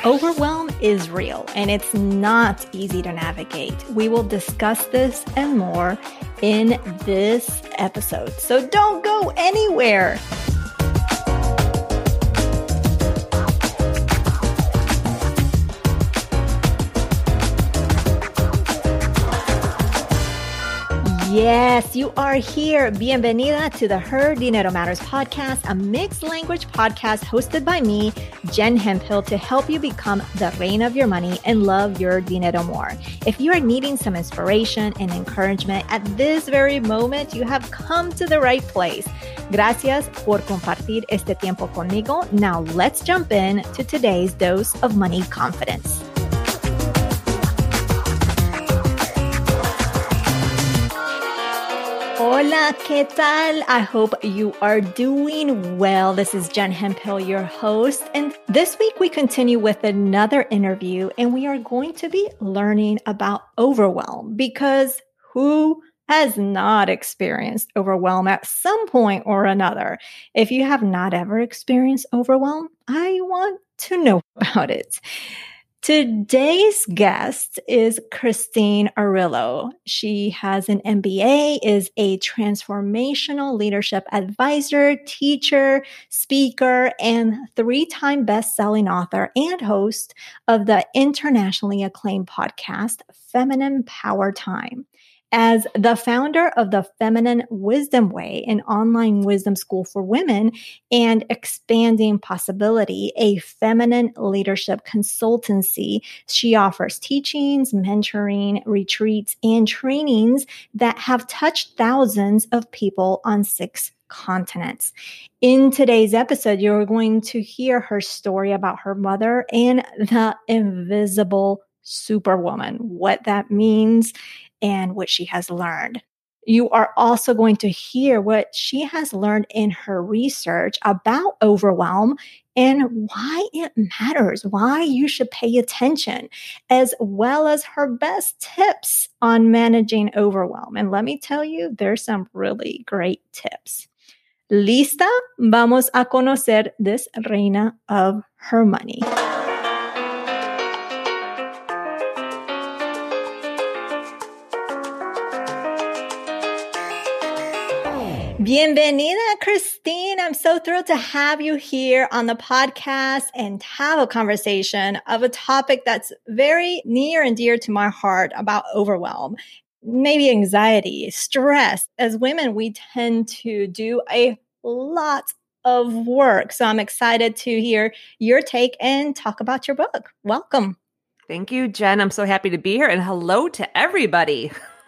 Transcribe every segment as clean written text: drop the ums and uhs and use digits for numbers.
Overwhelm is real and it's not easy to navigate. We will discuss this and more in this episode. So don't go anywhere. Yes, you are here. Bienvenida to the Her Dinero Matters podcast, a mixed language podcast hosted by me, Jen Hemphill, to help you become the reina of your money and love your dinero more. If you are needing some inspiration and encouragement at this very moment, you have come to the right place. Gracias por compartir este tiempo conmigo. Now let's jump in to today's dose of money confidence. Hola, ¿qué tal? I hope you are doing well. This is Jen Hemphill, your host. And this week we continue with another interview and we are going to be learning about overwhelm because who has not experienced overwhelm at some point or another? If you have not ever experienced overwhelm, I want to know about it. Today's guest is Christine Arillo. She has an MBA, is a transformational leadership advisor, teacher, speaker, and 3-time best-selling author and host of the internationally acclaimed podcast, Feminine Power Time. As the founder of the Feminine Wisdom Way, an online wisdom school for women, and Expanding Possibility, a feminine leadership consultancy, she offers teachings, mentoring, retreats, and trainings that have touched thousands of people on 6 continents. In today's episode, you're going to hear her story about her mother and the invisible superwoman, what that means, and what she has learned. You are also going to hear what she has learned in her research about overwhelm and why it matters, why you should pay attention, as well as her best tips on managing overwhelm. And let me tell you, there's some really great tips. ¿Lista? Vamos a conocer this reina of her money. Bienvenida, Christine. I'm so thrilled to have you here on the podcast and have a conversation of a topic that's very near and dear to my heart about overwhelm, maybe anxiety, stress. As women, we tend to do a lot of work. So I'm excited to hear your take and talk about your book. Welcome. Thank you, Jen. I'm so happy to be here. And hello to everybody.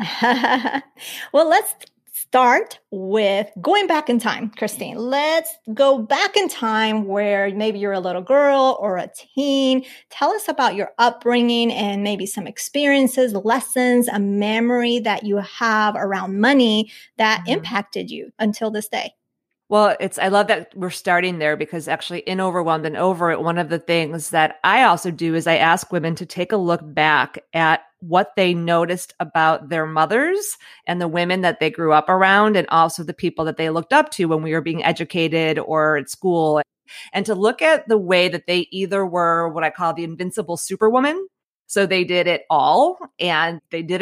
Well, let's start with going back in time, Christine. Let's go back in time where maybe you're a little girl or a teen. Tell us about your upbringing and maybe some experiences, lessons, a memory that you have around money that impacted you until this day. Well, I love that we're starting there because actually in Overwhelmed and Over It, one of the things that I also do is I ask women to take a look back at what they noticed about their mothers and the women that they grew up around and also the people that they looked up to when we were being educated or at school. And to look at the way that they either were what I call the invincible superwoman. So they did it all and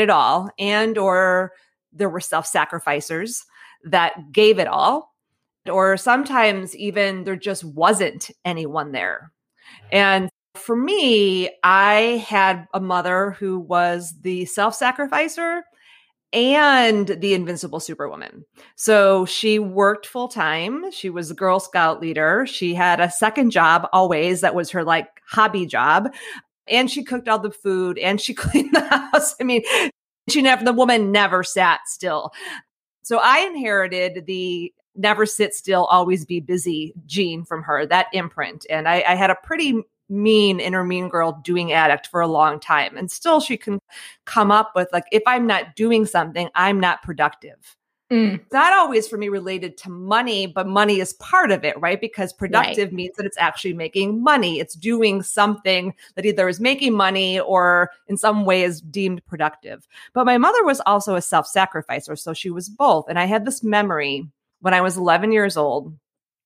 or there were self-sacrificers that gave it all. Or sometimes even there just wasn't anyone there. And for me, I had a mother who was the self-sacrificer and the invincible superwoman. So she worked full time. She was a Girl Scout leader. She had a second job always. That was her like hobby job. And she cooked all the food and she cleaned the house. I mean, the woman never sat still. So I inherited the never sit still, always be busy gene from her, that imprint. And I had a pretty mean inner mean girl doing addict for a long time. And still she can come up with like, if I'm not doing something, I'm not productive. Not always for me related to money, but money is part of it, right? Because productive means that it's actually making money. It's doing something that either is making money or in some way is deemed productive. But my mother was also a self-sacrificer. So she was both. And I had this memory when I was 11 years old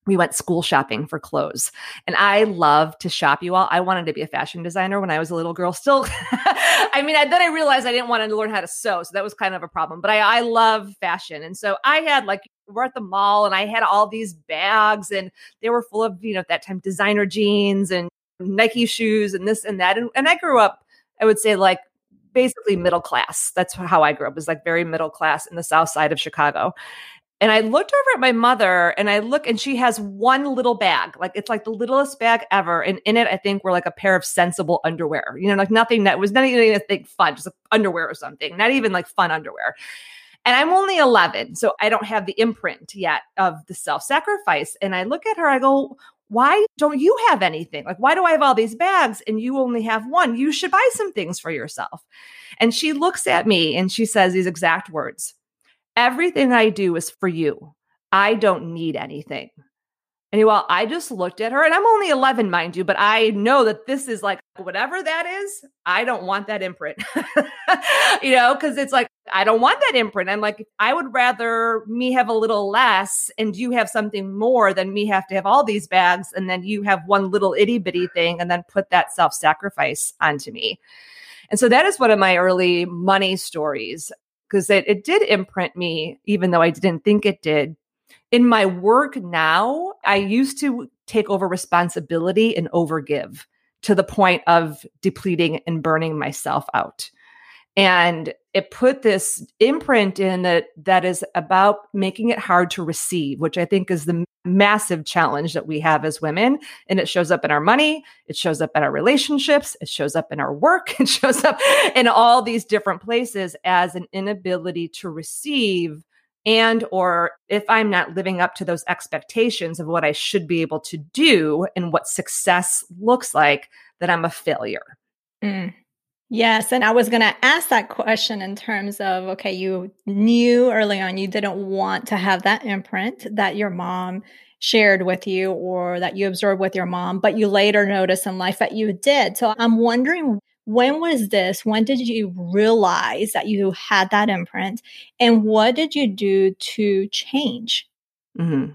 we went school shopping for clothes. And I love to shop, you all. I wanted to be a fashion designer when I was a little girl still. Then I realized I didn't want to learn how to sew. So that was kind of a problem. But I love fashion. And so I had we're at the mall and I had all these bags and they were full of, at that time, designer jeans and Nike shoes and this and that. And I grew up, I would say basically middle class. That's how I grew up, was very middle class in the South Side of Chicago. And I looked over at my mother and she has one little bag, it's the littlest bag ever. And in it, I think were a pair of Sensible underwear, nothing that was not even fun, just underwear or something, not even fun underwear. And I'm only 11, so I don't have the imprint yet of the self-sacrifice. And I look at her, I go, why don't you have anything? Why do I have all these bags and you only have one? You should buy some things for yourself. And she looks at me and she says these exact words: everything I do is for you. I don't need anything. And I just looked at her, and I'm only 11, mind you, but I know that this is whatever that is, I don't want that imprint, because it's I don't want that imprint. I'm I would rather me have a little less and you have something more than me have to have all these bags and then you have one little itty bitty thing and then put that self-sacrifice onto me. And so that is one of my early money stories, because it did imprint me, even though I didn't think it did. In my work now, I used to take over responsibility and overgive to the point of depleting and burning myself out. And it put this imprint in that is about making it hard to receive, which I think is the massive challenge that we have as women. And it shows up in our money. It shows up in our relationships. It shows up in our work. It shows up in all these different places as an inability to receive, and or if I'm not living up to those expectations of what I should be able to do and what success looks like, that I'm a failure. Mm. Yes. And I was going to ask that question in terms of, okay, you knew early on you didn't want to have that imprint that your mom shared with you or that you absorbed with your mom, but you later noticed in life that you did. So I'm wondering, when was this? When did you realize that you had that imprint? And what did you do to change? Mm-hmm.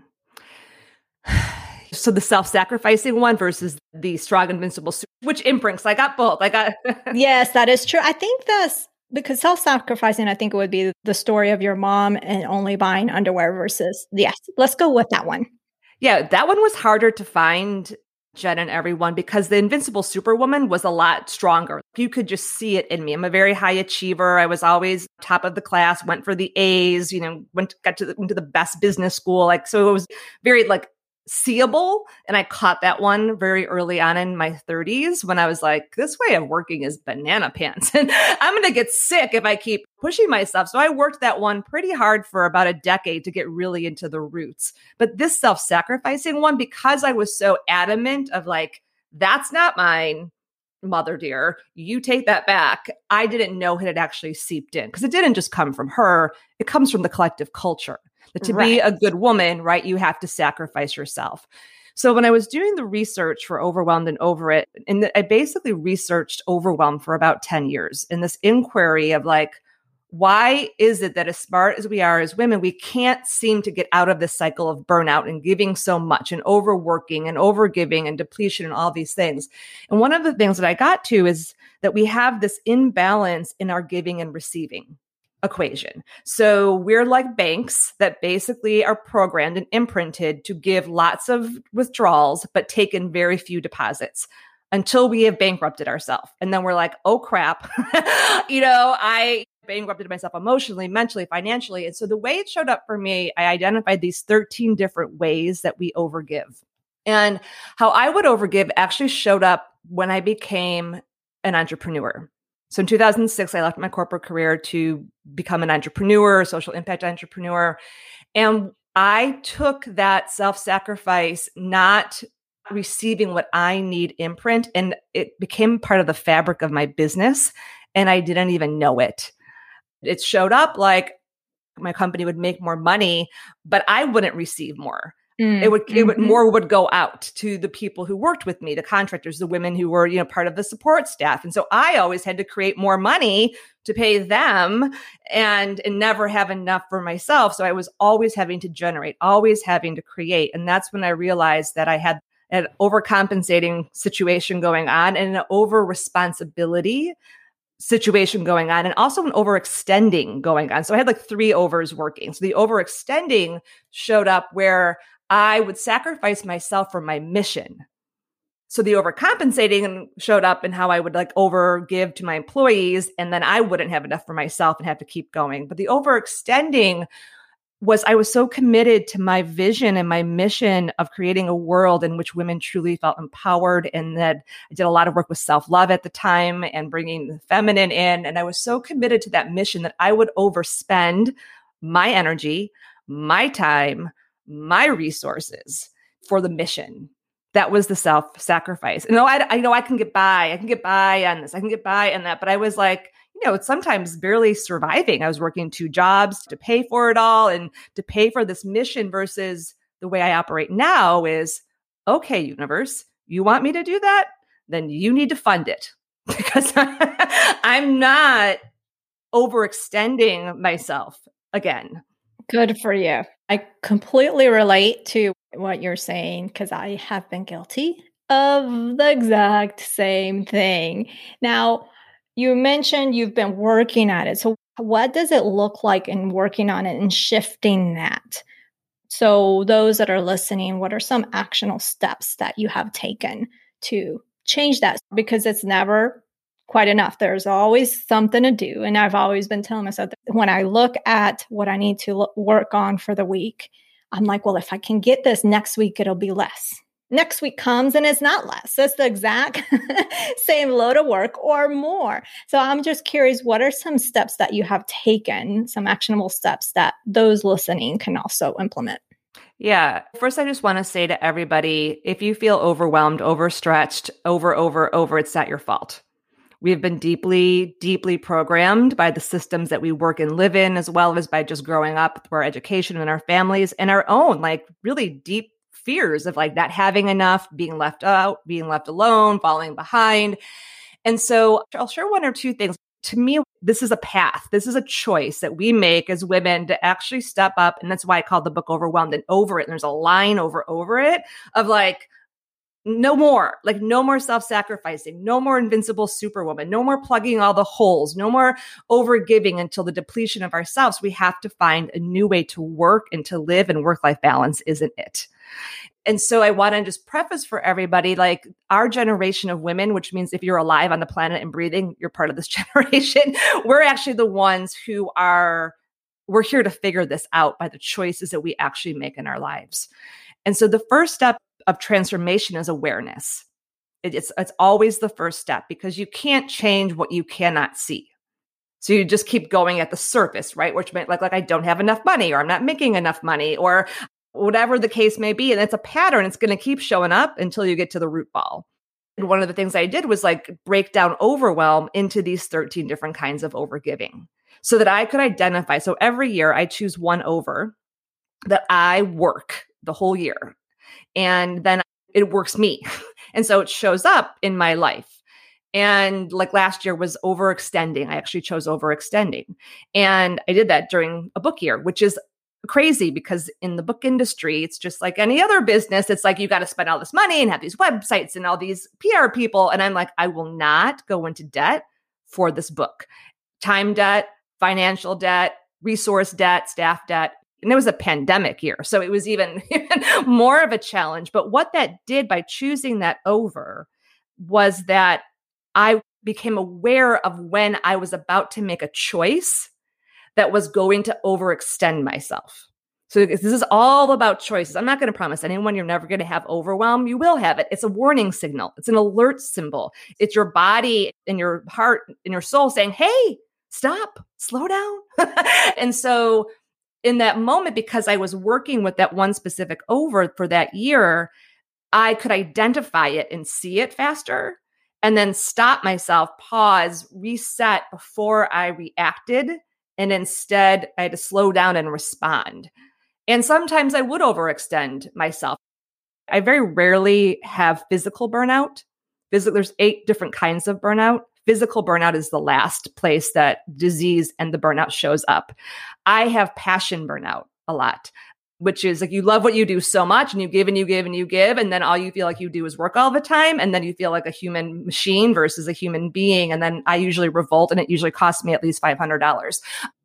So the self-sacrificing one versus the strong, invincible, which imprints? I got both. Yes, that is true. I think that's because self-sacrificing, I think it would be the story of your mom and only buying underwear versus, yes, let's go with that one. Yeah, that one was harder to find, Jen and everyone, because the Invincible Superwoman was a lot stronger. You could just see it in me. I'm a very high achiever. I was always top of the class, went for the A's, got into the best business school. So it was very seeable. And I caught that one very early on in my 30s when I was this way of working is banana pants. And I'm going to get sick if I keep pushing myself. So I worked that one pretty hard for about a decade to get really into the roots. But this self-sacrificing one, because I was so adamant of that's not mine, mother dear, you take that back. I didn't know it had actually seeped in, because it didn't just come from her. It comes from the collective culture. That to be a good woman, right, you have to sacrifice yourself. So when I was doing the research for Overwhelmed and Over It, and I basically researched overwhelm for about 10 years in this inquiry of why is it that as smart as we are as women, we can't seem to get out of this cycle of burnout and giving so much and overworking and overgiving and depletion and all these things. And one of the things that I got to is that we have this imbalance in our giving and receiving equation. So we're like banks that basically are programmed and imprinted to give lots of withdrawals, but take in very few deposits until we have bankrupted ourselves. And then we're like, oh crap, I bankrupted myself emotionally, mentally, financially. And so the way it showed up for me, I identified these 13 different ways that we overgive. And how I would overgive actually showed up when I became an entrepreneur. So in 2006, I left my corporate career to become an entrepreneur, a social impact entrepreneur. And I took that self-sacrifice, not receiving what I need imprint, and it became part of the fabric of my business. And I didn't even know it. It showed up my company would make more money, but I wouldn't receive more. More would go out to the people who worked with me, the contractors, the women who were, part of the support staff. And so I always had to create more money to pay them and never have enough for myself. So I was always having to generate, always having to create. And that's when I realized that I had an overcompensating situation going on and an over responsibility situation going on, and also an overextending going on. So I had like 3 overs working. So the overextending showed up where I would sacrifice myself for my mission. So the overcompensating showed up in how I would like overgive to my employees, and then I wouldn't have enough for myself and have to keep going. But the overextending was I was so committed to my vision and my mission of creating a world in which women truly felt empowered, and that I did a lot of work with self-love at the time and bringing the feminine in. And I was so committed to that mission that I would overspend my energy, my time, my resources for the mission. That was the self-sacrifice. And I know I can get by. I can get by on this. I can get by on that. But I was like, it's sometimes barely surviving. I was working 2 jobs to pay for it all and to pay for this mission, versus the way I operate now is, okay, universe, you want me to do that? Then you need to fund it, because I'm not overextending myself again. Good for you. I completely relate to what you're saying, because I have been guilty of the exact same thing. Now, you mentioned you've been working at it. So what does it look like in working on it and shifting that? So those that are listening, what are some actionable steps that you have taken to change that? Because it's never quite enough. There's always something to do. And I've always been telling myself that when I look at what I need to work on for the week, I'm like, well, if I can get this next week, it'll be less. Next week comes and it's not less. It's the exact same load of work or more. So I'm just curious, what are some steps that you have taken, some actionable steps that those listening can also implement? Yeah. First, I just want to say to everybody, if you feel overwhelmed, overstretched, over, it's not your fault. We've been deeply, deeply programmed by the systems that we work and live in, as well as by just growing up through our education and our families and our own, like really deep fears of like not having enough, being left out, being left alone, falling behind. And so I'll share 1 or 2 things. To me, this is a path. This is a choice that we make as women to actually step up. And that's why I called the book Overwhelmed and Over It. And there's a line over it of like, no more self-sacrificing, no more invincible superwoman, no more plugging all the holes, no more overgiving until the depletion of ourselves. We have to find a new way to work and to live, and work-life balance isn't it. And so I want to just preface for everybody, like our generation of women, which means if you're alive on the planet and breathing, you're part of this generation. We're actually the ones who we're here to figure this out by the choices that we actually make in our lives. And so the first step of transformation is awareness. It's always the first step, because you can't change what you cannot see. So you just keep going at the surface, right? Which meant like I don't have enough money, or I'm not making enough money, or whatever the case may be. And it's a pattern. It's going to keep showing up until you get to the root ball. And one of the things I did was like break down overwhelm into these 13 different kinds of overgiving so that I could identify. So every year I choose 1 over that I work the whole year. And then it works me. And so it shows up in my life. And like last year was overextending. I actually chose overextending. And I did that during a book year, which is crazy because in the book industry, it's just like any other business. It's like, you got to spend all this money and have these websites and all these PR people. And I'm like, I will not go into debt for this book. Time debt, financial debt, resource debt, staff debt. And it was a pandemic year. So it was even more of a challenge. But what that did by choosing that over was that I became aware of when I was about to make a choice that was going to overextend myself. So this is all about choices. I'm not going to promise anyone you're never going to have overwhelm. You will have it. It's a warning signal. It's an alert symbol. It's your body and your heart and your soul saying, hey, stop, slow down. And so in that moment, because I was working with that one specific over for that year, I could identify it and see it faster and then stop myself, pause, reset before I reacted. And instead, I had to slow down and respond. And sometimes I would overextend myself. I very rarely have physical burnout. There's 8 different kinds of burnout. Physical burnout is the last place that disease and the burnout shows up. I have passion burnout a lot, which is like you love what you do so much and you give and you give and you give. And then all you feel like you do is work all the time. And then you feel like a human machine versus a human being. And then I usually revolt, and it usually costs me at least $500.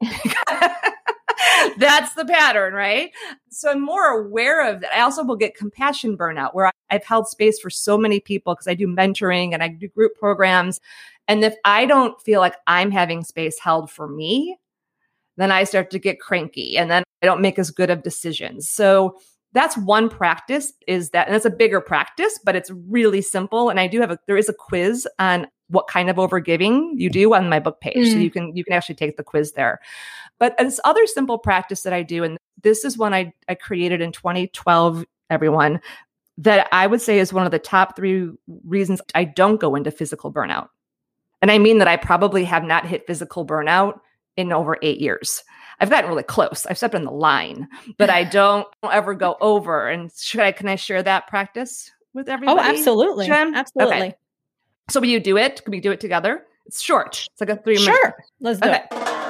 That's the pattern, right? So I'm more aware of that. I also will get compassion burnout, where I've held space for so many people because I do mentoring and I do group programs. And if I don't feel like I'm having space held for me, then I start to get cranky and then I don't make as good of decisions. So that's one practice, is that, and it's a bigger practice, but it's really simple. And I do have there is a quiz on what kind of overgiving you do on my book page. So you can actually take the quiz there. But this other simple practice that I do, and this is one I created in 2012, everyone, that I would say is one of the top 3 reasons I don't go into physical burnout. And I mean that I probably have not hit physical burnout in over 8 years. I've gotten really close. I've stepped on the line, but I don't ever go over. And can I share that practice with everybody? Oh, absolutely. Jen? Absolutely. Okay. So will you do it? Can we do it together? It's short. It's like a 3 minute. Sure. Let's do it.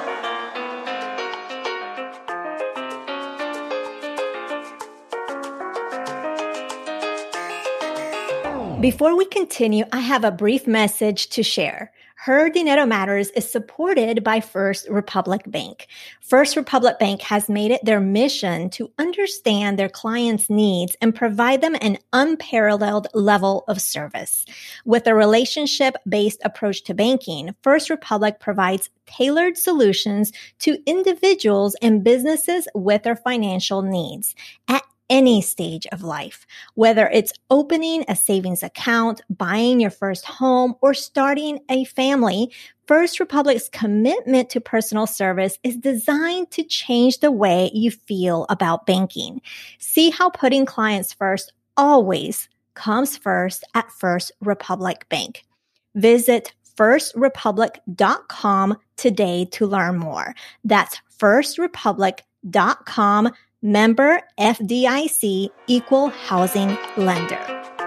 Before we continue, I have a brief message to share. Her Dinero Matters is supported by First Republic Bank. First Republic Bank has made it their mission to understand their clients' needs and provide them an unparalleled level of service. With a relationship-based approach to banking, First Republic provides tailored solutions to individuals and businesses with their financial needs at any stage of life, whether it's opening a savings account, buying your first home, or starting a family. First Republic's commitment to personal service is designed to change the way you feel about banking. See how putting clients first always comes first at First Republic Bank. Visit firstrepublic.com today to learn more. That's firstrepublic.com. Member FDIC, equal housing lender.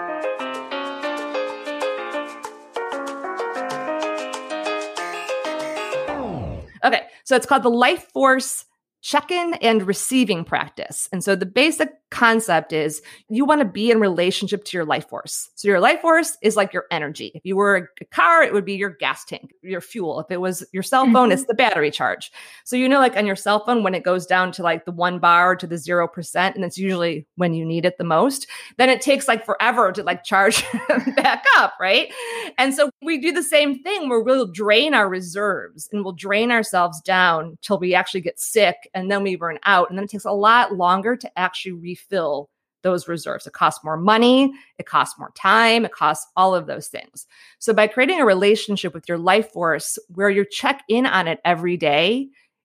Okay, so it's called the Life Force check-in and receiving practice. And so the basic concept is you want to be in relationship to your life force. So your life force is like your energy. If you were a car, it would be your gas tank, your fuel. If it was your cell phone, it's the battery charge. So like on your cell phone, when it goes down to like the 1 bar to the 0%, and that's usually when you need it the most, then it takes like forever to like charge back up, right? And so we do the same thing where we'll drain our reserves and we'll drain ourselves down till we actually get sick. And then we burn out. And then it takes a lot longer to actually refill those reserves. It costs more money. It costs more time. It costs all of those things. So by creating a relationship with your life force where you check in on it every day,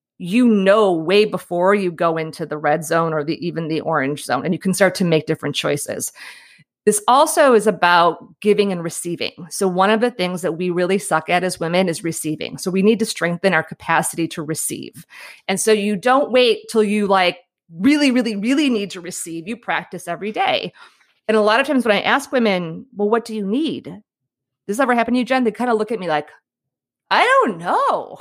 way before you go into the red zone or even the orange zone, and you can start to make different choices. This also is about giving and receiving. So one of the things that we really suck at as women is receiving. So we need to strengthen our capacity to receive. And so you don't wait till you like really, really, really need to receive. You practice every day. And a lot of times when I ask women, well, what do you need? Does this ever happen to you, Jen? They kind of look at me like, I don't know.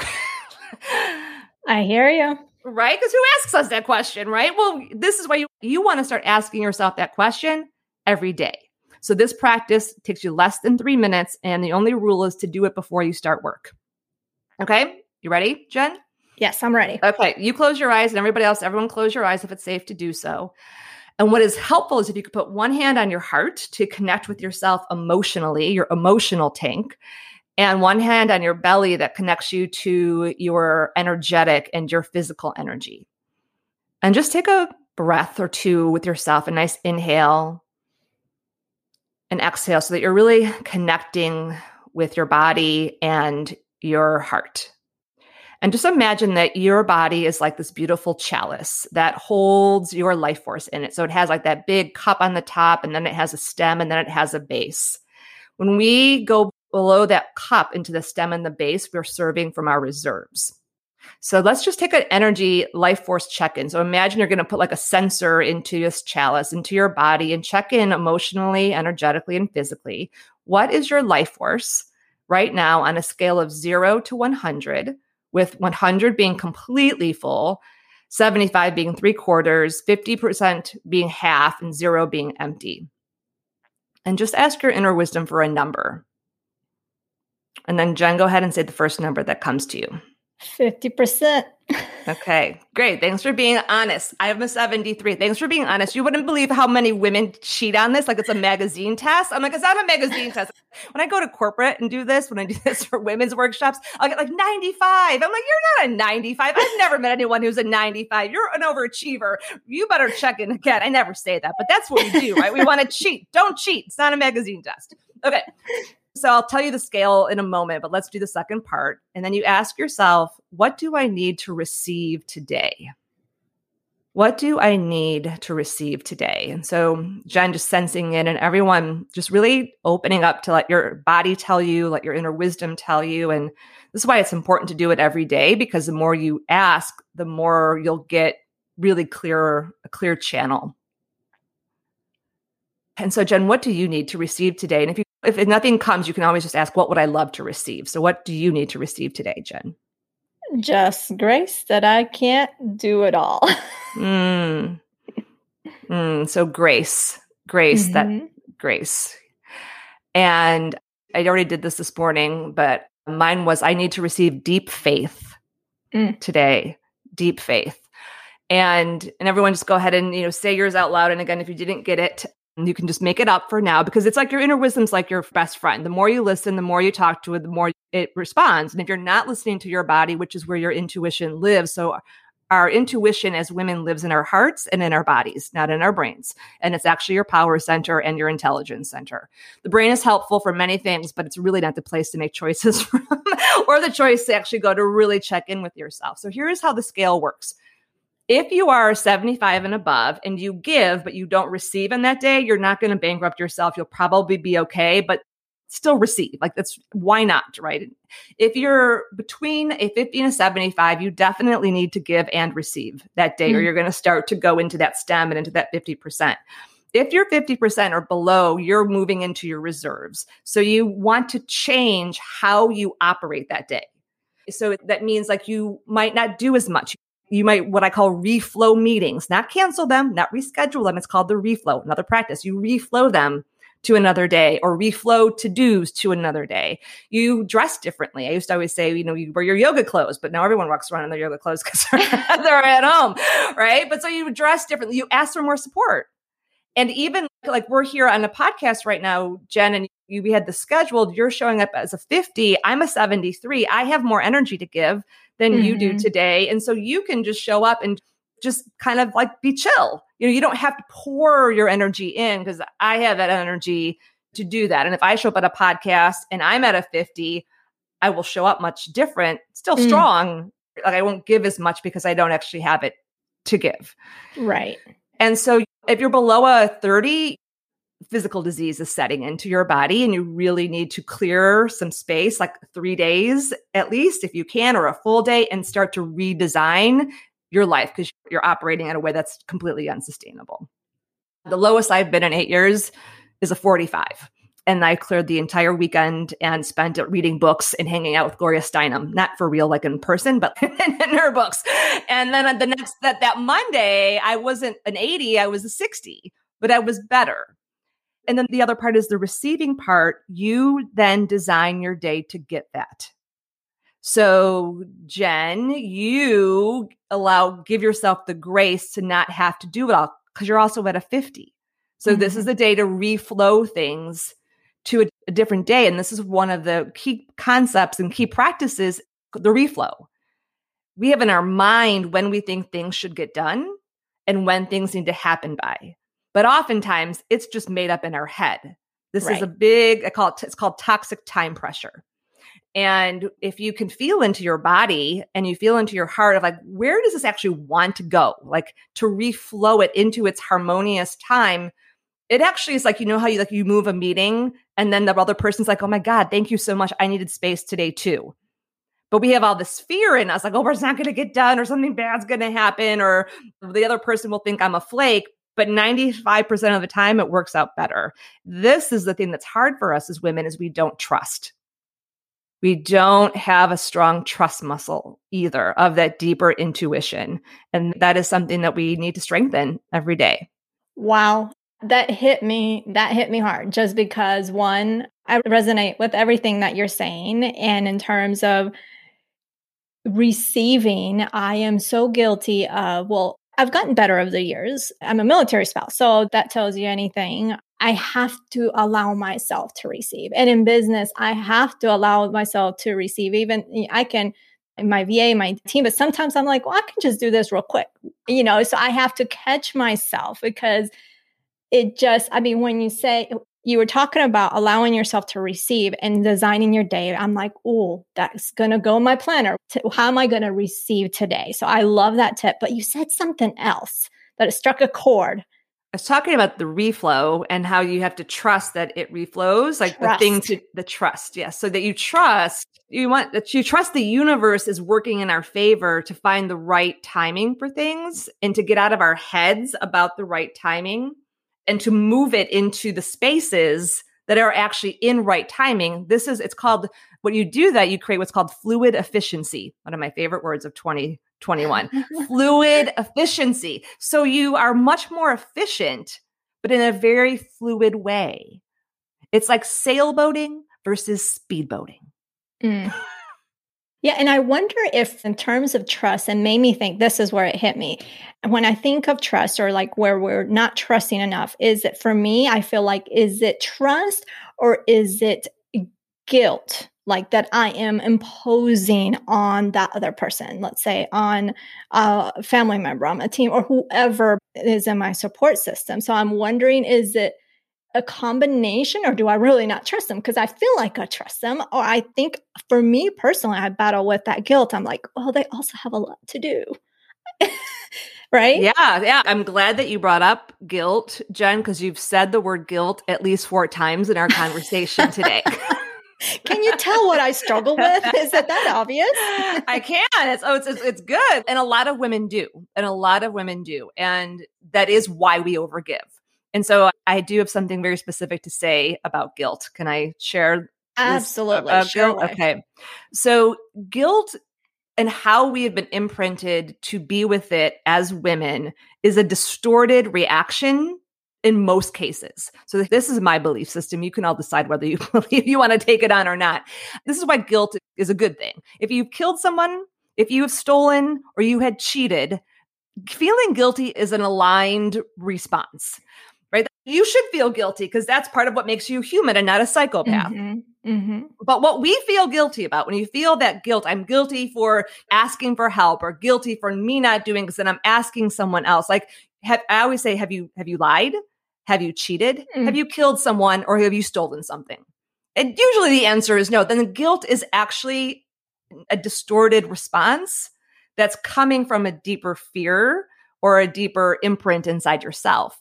I hear you. Right? Because who asks us that question, right? Well, this is why you want to start asking yourself that question every day. So this practice takes you less than 3 minutes, and the only rule is to do it before you start work. Okay? You ready, Jen? Yes, I'm ready. Okay. You close your eyes, and everyone close your eyes if it's safe to do so. And what is helpful is if you could put one hand on your heart to connect with yourself emotionally, your emotional tank, and one hand on your belly that connects you to your energetic and your physical energy. And just take a breath or two with yourself, a nice inhale and exhale, so that you're really connecting with your body and your heart. And just imagine that your body is like this beautiful chalice that holds your life force in it. So it has like that big cup on the top, and then it has a stem, and then it has a base. When we go below that cup into the stem and the base, we're serving from our reserves. So let's just take an energy life force check-in. So imagine you're going to put like a sensor into this chalice, into your body, and check in emotionally, energetically, and physically. What is your life force right now on a scale of 0 to 100, with 100 being completely full, 75 being 3/4, 50% being half, and 0 being empty? And just ask your inner wisdom for a number. And then Jen, go ahead and say the first number that comes to you. 50%. Okay, great. Thanks for being honest. I am a 73. Thanks for being honest. You wouldn't believe how many women cheat on this. Like it's a magazine test. I'm like, it's not a magazine test. When I go to corporate and do this, when I do this for women's workshops, I'll get like 95. I'm like, you're not a 95. I've never met anyone who's a 95. You're an overachiever. You better check in again. I never say that, but that's what we do, right? We want to cheat. Don't cheat. It's not a magazine test. Okay. So I'll tell you the scale in a moment, but let's do the second part. And then you ask yourself, what do I need to receive today? What do I need to receive today? And so Jen just sensing in, and everyone just really opening up to let your body tell you, let your inner wisdom tell you. And this is why it's important to do it every day, because the more you ask, the more you'll get really a clear channel. And so Jen, what do you need to receive today? And if nothing comes, you can always just ask, what would I love to receive? So what do you need to receive today, Jen? Just grace that I can't do it all. So grace, that grace. And I already did this morning, but mine was, I need to receive deep faith today, deep faith. And everyone just go ahead and, say yours out loud. And again, if you didn't get it, you can just make it up for now, because it's like your inner wisdom's like your best friend. The more you listen, the more you talk to it, the more it responds. And if you're not listening to your body, which is where your intuition lives, so our intuition as women lives in our hearts and in our bodies, not in our brains. And it's actually your power center and your intelligence center. The brain is helpful for many things, but it's really not the place to make choices from, or the choice to actually go to really check in with yourself. So here's how the scale works. If you are 75 and above and you give, but you don't receive in that day, you're not going to bankrupt yourself. You'll probably be okay, but still receive. Like that's, why not, right? If you're between a 50 and a 75, you definitely need to give and receive that day, or you're going to start to go into that stem and into that 50%. If you're 50% or below, you're moving into your reserves. So you want to change how you operate that day. So that means like you might not do as much. You might, what I call reflow meetings, not cancel them, not reschedule them. It's called the reflow, another practice. You reflow them to another day, or reflow to-dos to another day. You dress differently. I used to always say, you wear your yoga clothes, but now everyone walks around in their yoga clothes because they're at home, right? But so you dress differently. You ask for more support. And even like we're here on a podcast right now, Jen, and we had this scheduled, you're showing up as a 50. I'm a 73. I have more energy to give than you do today. And so you can just show up and just kind of like be chill. You don't have to pour your energy in, because I have that energy to do that. And if I show up at a podcast and I'm at a 50, I will show up much different, still strong. Like I won't give as much because I don't actually have it to give. Right. And so if you're below a 30, physical disease is setting into your body, and you really need to clear some space, like 3 days at least, if you can, or a full day, and start to redesign your life, because you're operating in a way that's completely unsustainable. The lowest I've been in 8 years is a 45. And I cleared the entire weekend and spent it reading books and hanging out with Gloria Steinem, not for real, like in person, but in her books. And then the next, that Monday, I wasn't an 80, I was a 60, but I was better. And then the other part is the receiving part. You then design your day to get that. So Jen, you give yourself the grace to not have to do it all, because you're also at a 50. So this is the day to reflow things to a different day. And this is one of the key concepts and key practices, the reflow. We have in our mind when we think things should get done and when things need to happen by. But oftentimes it's just made up in our head. This is a big, it's called toxic time pressure. And if you can feel into your body and you feel into your heart of like, where does this actually want to go? Like to reflow it into its harmonious time. It actually is like, how you move a meeting and then the other person's like, oh my God, thank you so much. I needed space today too. But we have all this fear in us, like, oh, it's not going to get done, or something bad's going to happen, or the other person will think I'm a flake. But 95% of the time, it works out better. This is the thing that's hard for us as women, is we don't trust. We don't have a strong trust muscle either of that deeper intuition. And that is something that we need to strengthen every day. Wow. That hit me hard, just because, one, I resonate with everything that you're saying. And in terms of receiving, I am so guilty of, well, I've gotten better over the years. I'm a military spouse, so that tells you anything. I have to allow myself to receive. And in business, I have to allow myself to receive. Even I can, my VA, my team, but sometimes I'm like, well, I can just do this real quick, so I have to catch myself, because it just, when you say, you were talking about allowing yourself to receive and designing your day, I'm like, oh, that's going to go in my planner. How am I going to receive today? So I love that tip. But you said something else that it struck a chord. I was talking about the reflow and how you have to trust that it reflows, like trust. The trust. Yes. So that you trust, you trust the universe is working in our favor to find the right timing for things, and to get out of our heads about the right timing, and to move it into the spaces that are actually in right timing. It's called, when you do that, you create what's called fluid efficiency. One of my favorite words of 2021, fluid efficiency. So you are much more efficient, but in a very fluid way. It's like sailboating versus speedboating. Mm. Yeah. And I wonder if, in terms of trust, and made me think, this is where it hit me. When I think of trust, or like where we're not trusting enough, is it, for me, I feel like, is it trust or is it guilt? Like that I am imposing on that other person, let's say on a family member, on a team, or whoever is in my support system. So I'm wondering, is it a combination, or do I really not trust them? Because I feel like I trust them. Or I think, for me personally, I battle with that guilt. I'm like, well, they also have a lot to do. Right? Yeah. I'm glad that you brought up guilt, Jen, because you've said the word guilt at least 4 times in our conversation today. Can you tell what I struggle with? Is it that obvious? I can. It's good. And a lot of women do. And that is why we overgive. And so I do have something very specific to say about guilt. Can I share? Absolutely. Guilt? Okay. So guilt, and how we have been imprinted to be with it as women, is a distorted reaction in most cases. So this is my belief system. You can all decide whether you believe you want to take it on or not. This is why guilt is a good thing. If you've killed someone, if you have stolen, or you had cheated, feeling guilty is an aligned response, right? You should feel guilty, because that's part of what makes you human and not a psychopath. Mm-hmm. Mm-hmm. But what we feel guilty about, when you feel that guilt, I'm guilty for asking for help, or guilty for me not doing, because then I'm asking someone else. Like, I always say, have you lied? Have you cheated? Have you killed someone, or have you stolen something? And usually the answer is no. Then the guilt is actually a distorted response that's coming from a deeper fear or a deeper imprint inside yourself.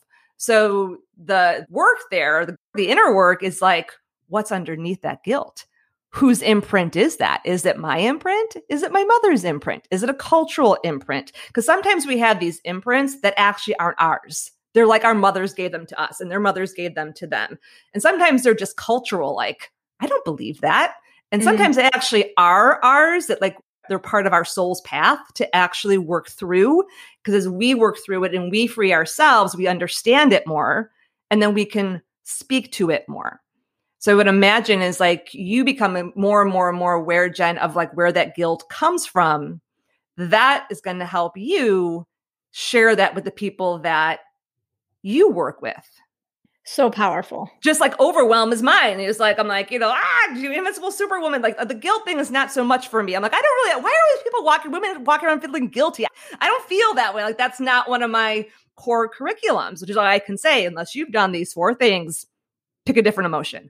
So the work there, the inner work, is like, what's underneath that guilt? Whose imprint is that? Is it my imprint? Is it my mother's imprint? Is it a cultural imprint? Because sometimes we have these imprints that actually aren't ours. They're like our mothers gave them to us, and their mothers gave them to them. And sometimes they're just cultural, like, I don't believe that. And sometimes they actually are ours, that like they're part of our soul's path to actually work through. Because as we work through it and we free ourselves, we understand it more, and then we can speak to it more. So I would imagine is like you become more and more and more aware, Jen, of like where that guilt comes from. That is going to help you share that with the people that you work with. So powerful. Just like overwhelm is mine. It's like, I'm like, invincible superwoman. Like the guilt thing is not so much for me. I'm like, I don't really, why are these people women walking around feeling guilty? I don't feel that way. Like that's not one of my core curriculums, which is all I can say, unless you've done these 4 things, pick a different emotion.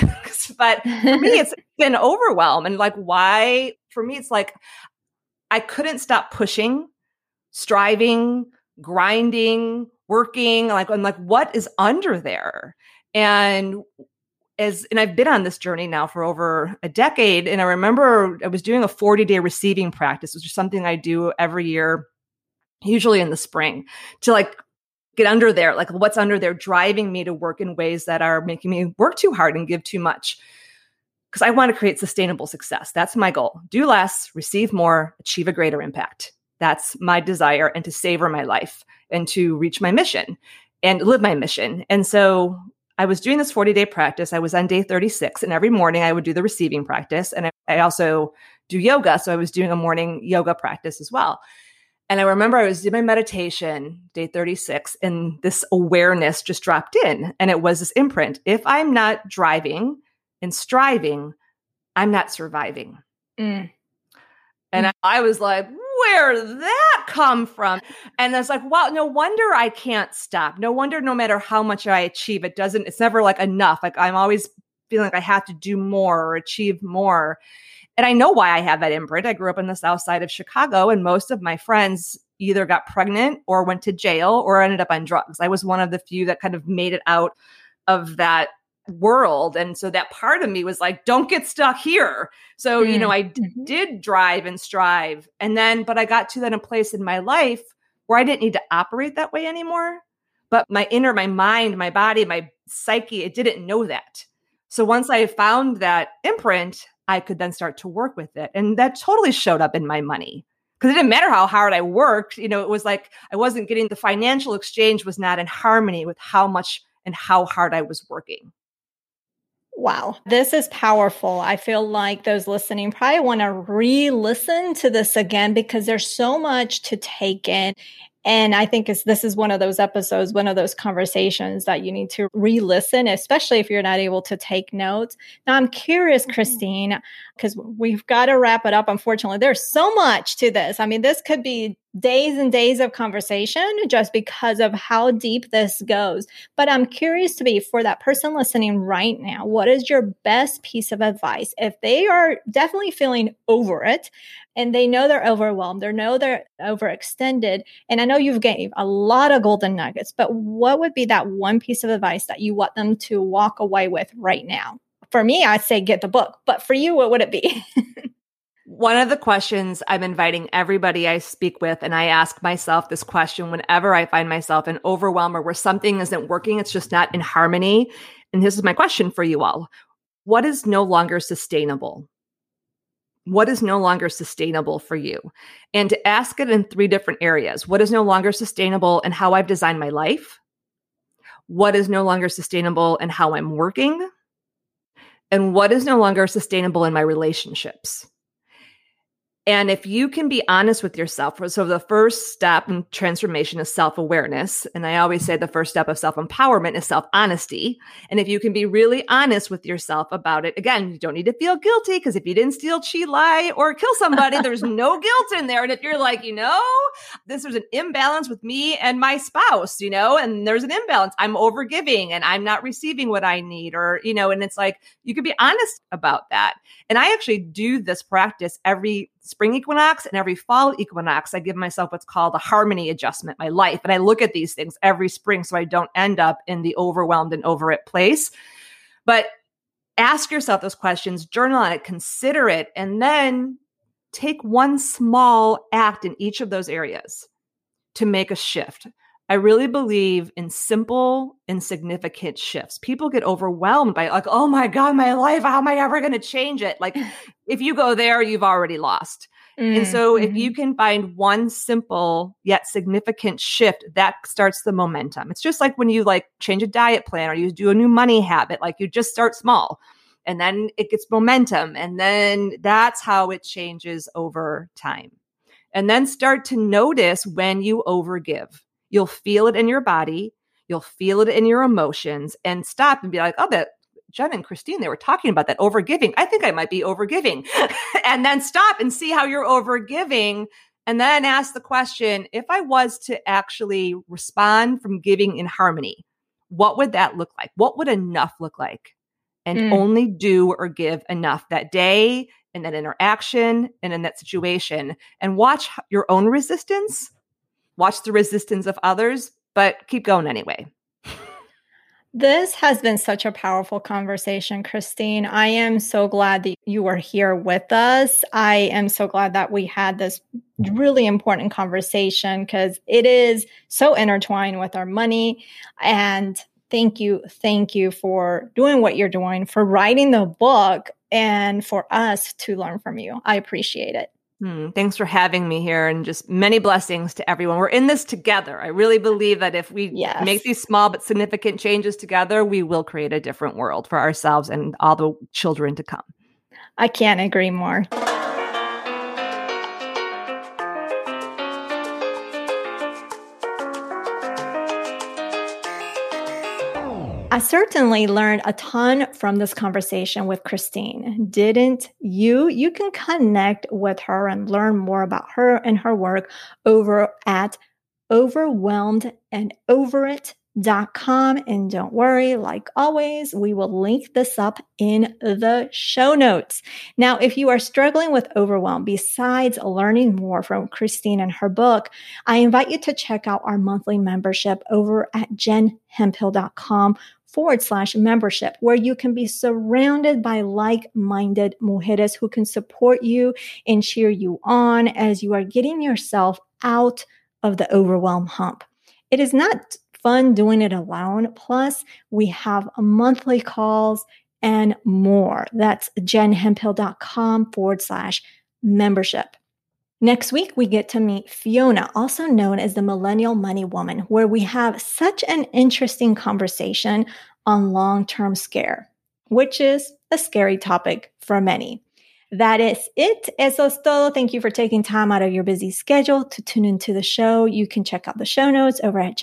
But for me, it's been overwhelm. And like, why? For me, it's like, I couldn't stop pushing, striving, grinding, working. Like, I'm like, what is under there? And and I've been on this journey now for over a decade. And I remember I was doing a 40-day receiving practice, which is something I do every year, usually in the spring, to like get under there, like what's under there driving me to work in ways that are making me work too hard and give too much. Because I want to create sustainable success. That's my goal. Do less, receive more, achieve a greater impact. That's my desire, and to savor my life and to reach my mission and live my mission. And so I was doing this 40-day practice. I was on day 36, and every morning I would do the receiving practice. And I also do yoga. So I was doing a morning yoga practice as well. And I remember I was doing my meditation, day 36, and this awareness just dropped in. And it was this imprint. If I'm not driving and striving, I'm not surviving. And I was like, where did that come from? And I was like, wow, no wonder I can't stop. No wonder no matter how much I achieve, it's never like enough. Like I'm always feeling like I have to do more or achieve more. And I know why I have that imprint. I grew up in the South Side of Chicago, and most of my friends either got pregnant or went to jail or ended up on drugs. I was one of the few that kind of made it out of that world. And so that part of me was like, don't get stuck here. So, I did drive and strive. And then, but I got to that in place in my life where I didn't need to operate that way anymore. But my mind, my body, my psyche, it didn't know that. So once I found that imprint, I could then start to work with it. And that totally showed up in my money, because it didn't matter how hard I worked. It was like I wasn't getting the financial exchange was not in harmony with how much and how hard I was working. Wow, this is powerful. I feel like those listening probably want to re-listen to this again, because there's so much to take in. And I think this is one of those episodes, one of those conversations that you need to re-listen, especially if you're not able to take notes. Now, I'm curious, Christine, because we've got to wrap it up. Unfortunately, there's so much to this. I mean, this could be days and days of conversation just because of how deep this goes. But I'm curious for that person listening right now, what is your best piece of advice if they are definitely feeling over it and they know they're overwhelmed, they know they're overextended? And I know you've gave a lot of golden nuggets, but what would be that one piece of advice that you want them to walk away with right now? For me, I'd say get the book, but for you, what would it be? One of the questions I'm inviting everybody I speak with, and I ask myself this question whenever I find myself in overwhelm or where something isn't working, it's just not in harmony. And this is my question for you all. What is no longer sustainable? What is no longer sustainable for you? And to ask it in 3 different areas. What is no longer sustainable in how I've designed my life? What is no longer sustainable in how I'm working? And what is no longer sustainable in my relationships? And if you can be honest with yourself, so the first step in transformation is self-awareness. And I always say the first step of self-empowerment is self-honesty. And if you can be really honest with yourself about it, again, you don't need to feel guilty, because if you didn't steal, cheat, lie, or kill somebody, there's no guilt in there. And if you're like, there's an imbalance with me and my spouse, and there's an imbalance, I'm overgiving and I'm not receiving what I need, or, and it's like, you can be honest about that. And I actually do this practice every spring equinox and every fall equinox. I give myself what's called a harmony adjustment, my life. And I look at these things every spring so I don't end up in the overwhelmed and over it place. But ask yourself those questions, journal on it, consider it, and then take one small act in each of those areas to make a shift. I really believe in simple and significant shifts. People get overwhelmed by like, oh my God, my life, how am I ever going to change it? Like if you go there, you've already lost. And so if you can find one simple yet significant shift, that starts the momentum. It's just like when you like change a diet plan or you do a new money habit, like you just start small and then it gets momentum. And then that's how it changes over time. And then start to notice when you overgive. You'll feel it in your body. You'll feel it in your emotions, and stop and be like, oh, that Jen and Christine, they were talking about that overgiving. I think I might be overgiving. And then stop and see how you're overgiving. And then ask the question, if I was to actually respond from giving in harmony, what would that look like? What would enough look like? And only do or give enough that day, in that interaction, and in that situation. And watch your own resistance. Watch the resistance of others, but keep going anyway. This has been such a powerful conversation, Christine. I am so glad that you were here with us. I am so glad that we had this really important conversation because it is so intertwined with our money. And thank you for doing what you're doing, for writing the book, and for us to learn from you. I appreciate it. Thanks for having me here, and just many blessings to everyone. We're in this together. I really believe that if we make these small but significant changes together, we will create a different world for ourselves and all the children to come. I can't agree more. I certainly learned a ton from this conversation with Christine. Didn't you? You can connect with her and learn more about her and her work over at overwhelmedandoverit.com. And don't worry, like always, we will link this up in the show notes. Now, if you are struggling with overwhelm, besides learning more from Christine and her book, I invite you to check out our monthly membership over at jenhemphill.com/membership, where you can be surrounded by like-minded mujeres who can support you and cheer you on as you are getting yourself out of the overwhelm hump. It is not fun doing it alone. Plus, we have monthly calls and more. That's jenhemphill.com/membership. Next week, we get to meet Fiona, also known as the Millennial Money Woman, where we have such an interesting conversation on long-term scare, which is a scary topic for many. That is it. Eso es todo. Thank you for taking time out of your busy schedule to tune into the show. You can check out the show notes over at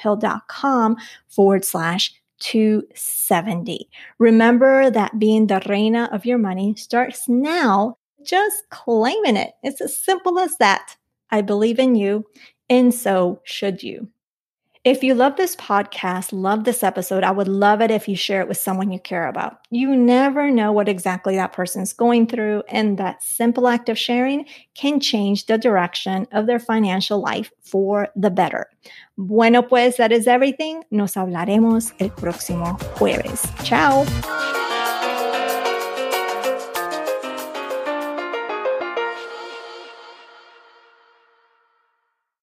jenhemphill.com/270. Remember that being the reina of your money starts now. Just claiming it. It's as simple as that. I believe in you, and so should you. If you love this podcast, love this episode, I would love it if you share it with someone you care about. You never know what exactly that person's going through, and that simple act of sharing can change the direction of their financial life for the better. Bueno, pues that is everything. Nos hablaremos el próximo jueves. Ciao.